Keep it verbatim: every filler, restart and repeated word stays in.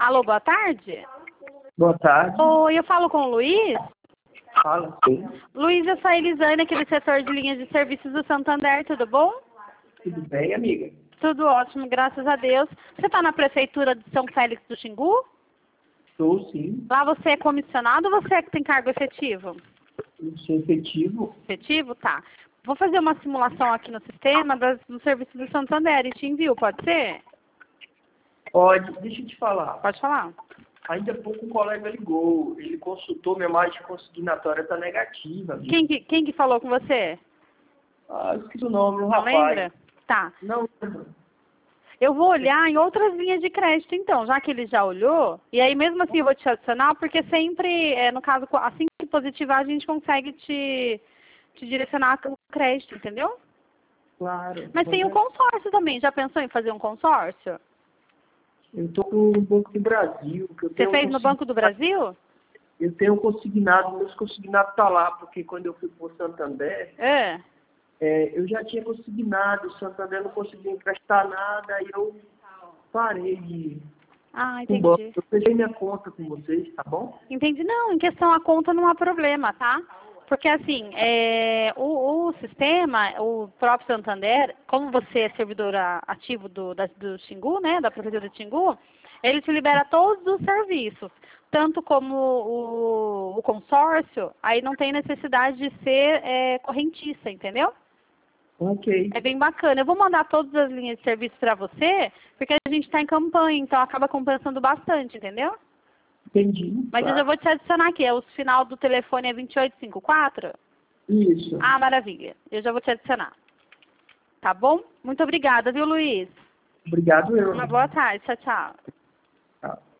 Alô, boa tarde. Boa tarde. Oi, eu falo com o Luiz? Fala, sim. Luiz, eu sou a Elisane, aqui do setor de linhas de serviços do Santander, tudo bom? Tudo bem, amiga? Tudo ótimo, graças a Deus. Você está na prefeitura de São Félix do Xingu? Estou, sim. Lá você é comissionado ou você é que tem cargo efetivo? Eu sou efetivo. Efetivo? Tá. Vou fazer uma simulação aqui no sistema das, do serviço do Santander e te envio, pode ser? Pode, deixa eu te falar. Pode falar. Ainda há pouco um colega ligou. Ele consultou, minha margem consignatória está negativa. amiga. Quem que, quem que falou com você? Ah, esqueci o nome, o Não rapaz. lembra? Tá. Não lembro. Eu vou olhar em outras linhas de crédito, então, já que ele já olhou. E aí, mesmo assim, eu vou te adicionar, porque sempre, é, no caso, assim que positivar, a gente consegue te, te direcionar o crédito, entendeu? Claro. Mas tem o consórcio também. Já pensou em fazer um consórcio? Eu estou com o Banco do Brasil. Que eu Você tenho fez no consign- Banco do Brasil? Eu tenho consignado, meus consignados estão lá, porque quando eu fui para o Santander, É. é, eu já tinha consignado, o Santander não conseguia emprestar nada, aí eu parei de Ah, com o banco. entendi. Eu fechei minha conta com vocês, tá bom? Entendi. Não, em questão a conta não há problema, tá? Porque assim, é, o, o sistema, o próprio Santander, como você é servidor a- ativo do, da, do Xingu, né, da prefeitura de Xingu, ele te libera todos os serviços, tanto como o, o consórcio, aí não tem necessidade de ser é, correntista, entendeu? Ok. É bem bacana. Eu vou mandar todas as linhas de serviço para você, porque a gente está em campanha, então acaba compensando bastante, entendeu? Entendi. Mas eu Tá. já vou te adicionar aqui. O final do telefone é vinte e oito cinquenta e quatro? Isso. Ah, maravilha. Eu já vou te adicionar. Tá bom? Muito obrigada, viu, Luiz? Obrigado, eu. Uma boa tarde. Tchau, tchau. Tá.